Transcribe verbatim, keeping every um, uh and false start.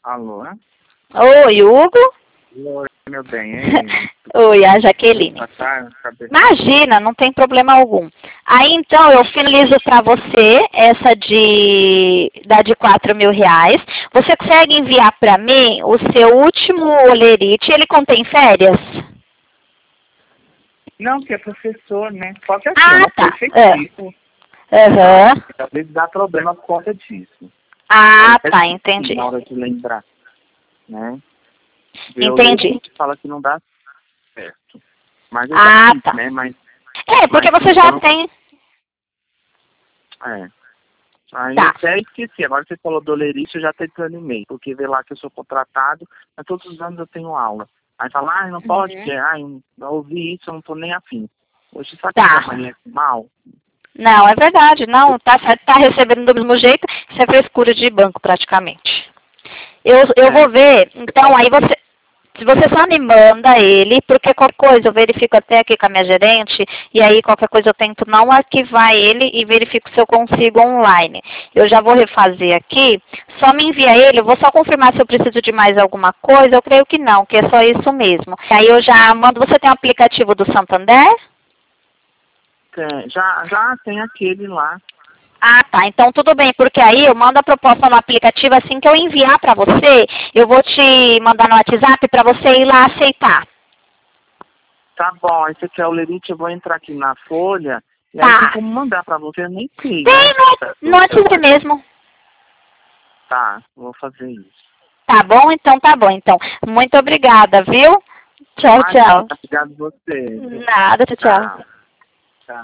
Alô? Oi, Hugo? Oi, meu bem, hein? Oi, a Jaqueline. Tá, cadê? Imagina, não tem problema algum. Aí então eu finalizo para você essa de da de quatro mil reais. Você consegue enviar para mim o seu último olerite? Ele contém férias? Não, que é professor, né? Só que assim, Ah, eu não tá. sei É. efetivo. Aham. Tá? Às vezes dá problema por conta disso. Ah, Aí, tá, assim, entendi. na hora de lembrar, né? Eu Entendi. fala que não dá certo. Mas eu Ah, já fiz, tá. né? Mas, É, porque mas você já então, tem. é. Aí eu Tá. até esqueci. Agora você falou do olerite, eu já até desanimei. Porque vê lá que eu sou contratado, mas todos os anos eu tenho aula. Aí fala, ah, não pode, Uhum. porque, ai, eu ouvi isso, eu não tô nem afim. Hoje sabe que Tá. amanhece mal? Não, é verdade. Não, tá certo, tá recebendo do mesmo jeito. Isso é frescura de banco, praticamente. Eu, eu É. vou ver, então, aí você, se você só me manda ele, porque qualquer coisa eu verifico até aqui com a minha gerente, e aí qualquer coisa eu tento não arquivar ele e verifico se eu consigo online. Eu já vou refazer aqui, só me envia ele, eu vou só confirmar se eu preciso de mais alguma coisa, eu creio que não, que é só isso mesmo. Aí eu já mando, você tem o aplicativo do Santander? Tem, já, já tem aquele lá. Ah, tá. Então tudo bem, porque aí eu mando a proposta no aplicativo, assim que eu enviar para você, eu vou te mandar no WhatsApp para você ir lá aceitar. Tá bom, aí você quer o lerite, eu vou entrar aqui na folha, e aí tem Tá. como mandar pra você, eu nem sei, né? Tem no, no WhatsApp mesmo. Tá, vou fazer isso. Tá bom? Então tá bom. Então, muito obrigada, viu? Tchau, Imagina, tchau. obrigado a você. Nada, tchau, tchau. Tchau.